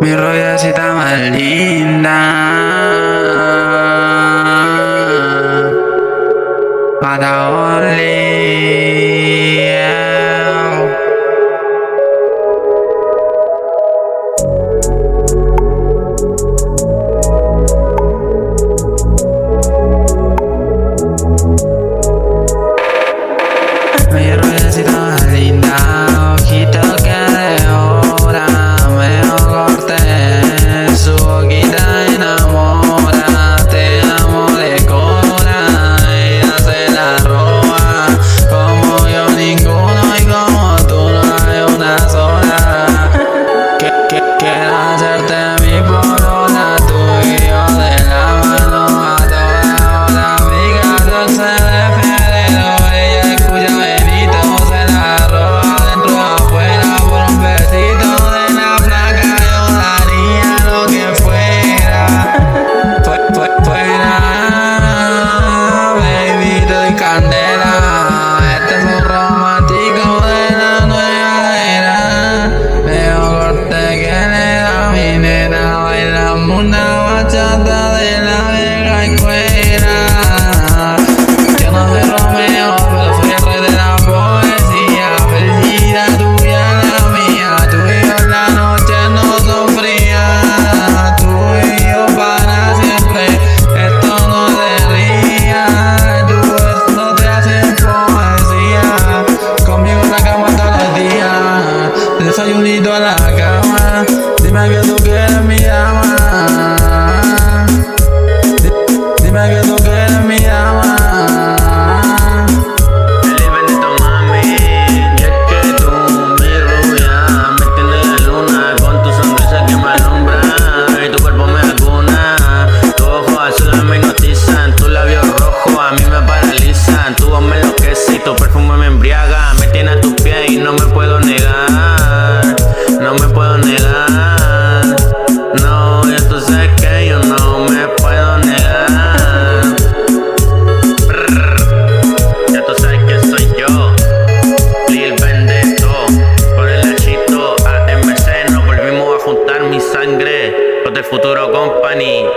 Mi rubiecita más linda, Patagonia. Mi rubiecita más linda, ojito que devora, medio corte, su boquita enamora, te amo de cora, ella se la roba, como yo ninguno y como tú no hay una sola. Quiero hacerte mi polola, tú y yo de la mano a toda hora, amiga dulce de febrero, ella escucha Benito, se la roba dentro y afuera, por un besito de la placa yo daría lo que fuera, fuera, baby, te doy candela, este es un romántico de la nueva era, veo corte que le da mi nena, bailamos una bachata de la vieja escuela. Yo no soy Romeo, pero soy el rey de la poesía, felicidad tuya, la mía, tú y yo en la noche no son frías, tú y yo para siempre, esto no te rías, tú no te hacen poesía, conmigo en la cama todos los días, desayunito a la cama, dime que tú quieres mi dama, dime que tú quieres mi dama. Feliz bendito mami, y es que tú, mi rubia, me tienes de luna, con tu sonrisa que me alumbra, y tu cuerpo me acuna, tus ojos azules me hipnotizan, tus labios rojos a mí me paralizan, tu voz me enloquece y tu perfume me embriaga, me tiene a tus pies y no me puedo negar, no me puedo negar, no, ya tú sabes que yo no me puedo negar. Ya tú sabes que soy yo, Lil Bendeto, con el hachito AMC, nos volvimos a juntar mi sangre, los del Futuro Company.